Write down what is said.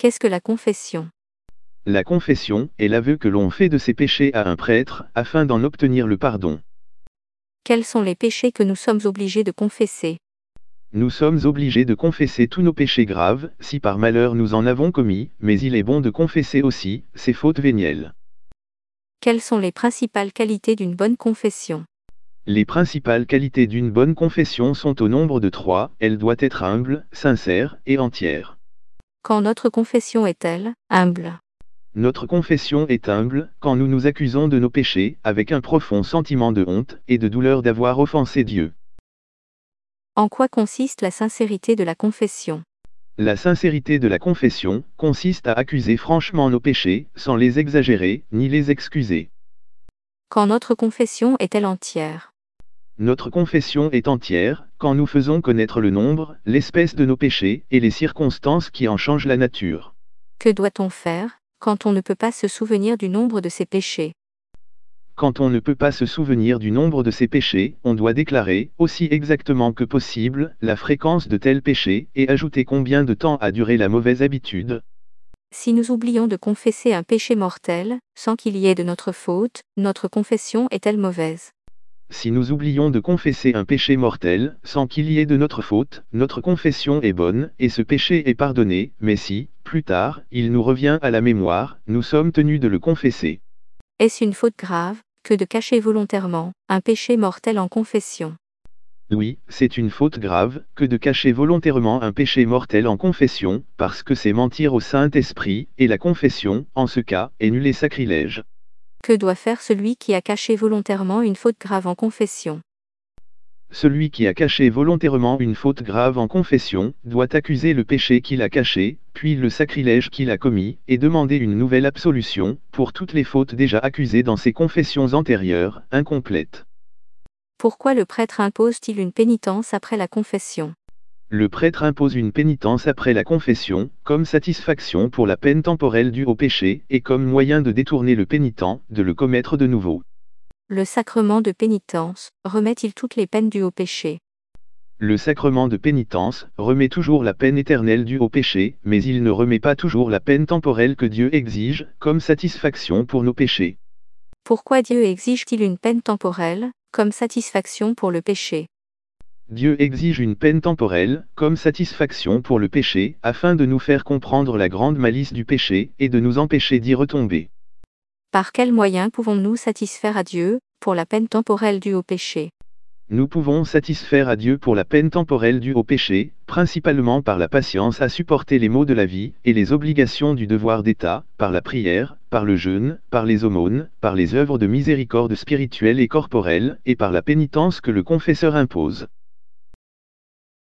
Qu'est-ce que la confession? La confession est l'aveu que l'on fait de ses péchés à un prêtre, afin d'en obtenir le pardon. Quels sont les péchés que nous sommes obligés de confesser? Nous sommes obligés de confesser tous nos péchés graves, si par malheur nous en avons commis, mais il est bon de confesser aussi ses fautes vénielles. Quelles sont les principales qualités d'une bonne confession? Les principales qualités d'une bonne confession sont au nombre de 3, elle doit être humble, sincère et entière. Quand notre confession est-elle humble? Notre confession est humble, quand nous nous accusons de nos péchés, avec un profond sentiment de honte et de douleur d'avoir offensé Dieu. En quoi consiste la sincérité de la confession? La sincérité de la confession consiste à accuser franchement nos péchés, sans les exagérer, ni les excuser. Quand notre confession est-elle entière? Notre confession est entière, quand nous faisons connaître le nombre, l'espèce de nos péchés, et les circonstances qui en changent la nature. Que doit-on faire, quand on ne peut pas se souvenir du nombre de ses péchés? Quand on ne peut pas se souvenir du nombre de ses péchés, on doit déclarer, aussi exactement que possible, la fréquence de tels péchés, et ajouter combien de temps a duré la mauvaise habitude. Si nous oublions de confesser un péché mortel, sans qu'il y ait de notre faute, notre confession est-elle mauvaise? Si nous oublions de confesser un péché mortel, sans qu'il y ait de notre faute, notre confession est bonne, et ce péché est pardonné, mais si, plus tard, il nous revient à la mémoire, nous sommes tenus de le confesser. Est-ce une faute grave, que de cacher volontairement un péché mortel en confession? Oui, c'est une faute grave, que de cacher volontairement un péché mortel en confession, parce que c'est mentir au Saint-Esprit, et la confession, en ce cas, est nulle et sacrilège. Que doit faire celui qui a caché volontairement une faute grave en confession? Celui qui a caché volontairement une faute grave en confession, doit accuser le péché qu'il a caché, puis le sacrilège qu'il a commis, et demander une nouvelle absolution, pour toutes les fautes déjà accusées dans ses confessions antérieures, incomplètes. Pourquoi le prêtre impose-t-il une pénitence après la confession? Le prêtre impose une pénitence après la confession, comme satisfaction pour la peine temporelle due au péché, et comme moyen de détourner le pénitent, de le commettre de nouveau. Le sacrement de pénitence remet-il toutes les peines dues au péché? Le sacrement de pénitence remet toujours la peine éternelle due au péché, mais il ne remet pas toujours la peine temporelle que Dieu exige, comme satisfaction pour nos péchés. Pourquoi Dieu exige-t-il une peine temporelle, comme satisfaction pour le péché? Dieu exige une peine temporelle, comme satisfaction pour le péché, afin de nous faire comprendre la grande malice du péché, et de nous empêcher d'y retomber. Par quels moyens pouvons-nous satisfaire à Dieu, pour la peine temporelle due au péché? Nous pouvons satisfaire à Dieu pour la peine temporelle due au péché, principalement par la patience à supporter les maux de la vie, et les obligations du devoir d'État, par la prière, par le jeûne, par les aumônes, par les œuvres de miséricorde spirituelle et corporelle, et par la pénitence que le confesseur impose.